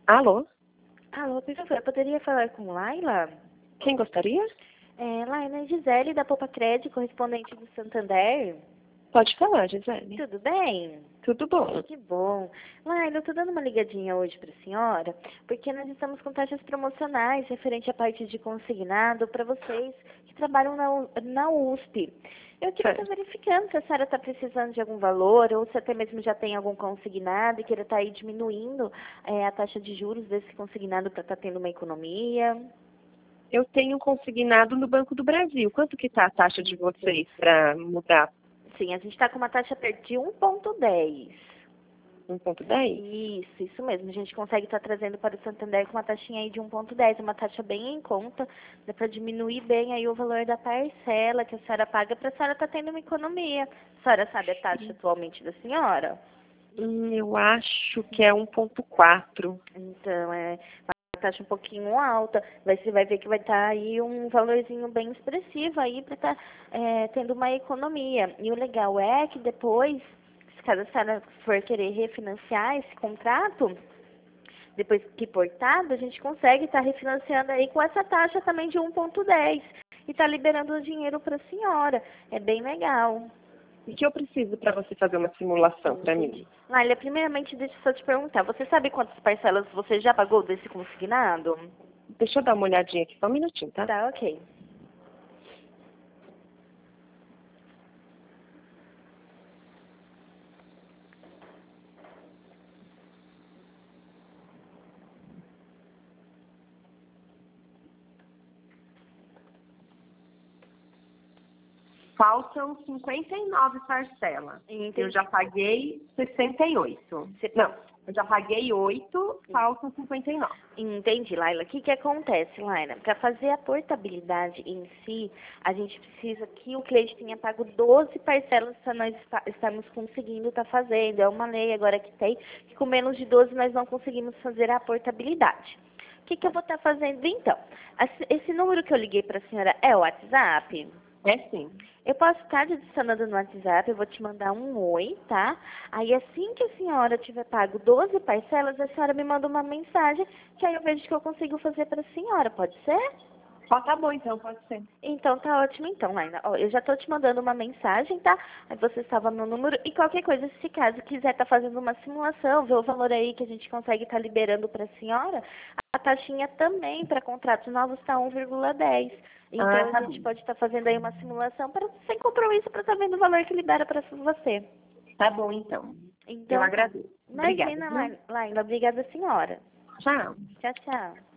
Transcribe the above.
Alô? Alô, por favor, eu poderia falar com Laila? Quem gostaria? Laila Gisele, da Poupa Crédito, correspondente do Santander. Pode falar, Gisele. Tudo bem? Tudo bom. Que bom. Laila, eu tô dando uma ligadinha hoje para a senhora, porque nós estamos com taxas promocionais referente à parte de consignado para vocês que trabalham na USP. Eu queria estar verificando se a senhora está precisando de algum valor ou se até mesmo já tem algum consignado e queira estar aí diminuindo a taxa de juros desse consignado para estar tendo uma economia. Eu tenho consignado no Banco do Brasil. Quanto que está a taxa de vocês para mudar? Sim, a gente está com uma taxa perto de 1,10. 1,10? Isso mesmo. A gente consegue estar trazendo para o Santander com uma taxinha aí de 1,10, uma taxa bem em conta, dá para diminuir bem aí o valor da parcela que a senhora paga para a senhora estar tendo uma economia. A senhora sabe a taxa atualmente da senhora? Eu acho que é 1,4. Então, é uma taxa um pouquinho alta. Você vai ver que vai estar aí um valorzinho bem expressivo aí para estar tendo uma economia. E o legal é que depois, se caso a senhora for querer refinanciar esse contrato, depois que portado, a gente consegue estar refinanciando aí com essa taxa também de 1,10 e tá liberando o dinheiro para a senhora. É bem legal. E que eu preciso para você fazer uma simulação para mim? Lália, primeiramente, deixa eu só te perguntar. Você sabe quantas parcelas você já pagou desse consignado? Deixa eu dar uma olhadinha aqui, só um minutinho, tá? Tá, ok. Faltam 59 parcelas. Entendi. Eu já paguei 68. Não, eu já paguei 8, faltam 59. Entendi, Laila. O que acontece, Laila? Para fazer a portabilidade em si, a gente precisa que o cliente tenha pago 12 parcelas para nós estarmos conseguindo estar fazendo. É uma lei agora que tem, que com menos de 12 nós não conseguimos fazer a portabilidade. O que eu vou estar fazendo então? Esse número que eu liguei para a senhora é o WhatsApp? É sim. Eu posso estar te adicionando no WhatsApp, eu vou te mandar um oi, tá? Aí assim que a senhora tiver pago 12 parcelas, a senhora me manda uma mensagem, que aí eu vejo que eu consigo fazer para a senhora, pode ser? Tá bom então, pode ser. Então tá ótimo então, Laina. Ó, eu já tô te mandando uma mensagem, tá? Aí você salva meu número e qualquer coisa, se caso quiser estar fazendo uma simulação, ver o valor aí que a gente consegue estar liberando para a senhora, a taxinha também para contratos novos tá 1,10. Então a gente pode estar fazendo aí uma simulação sem compromisso para estar vendo o valor que libera para você. Tá bom então. Então, Eu agradeço. Imagina, Obrigada. Laila. Obrigada, senhora. Tchau. Tchau, tchau.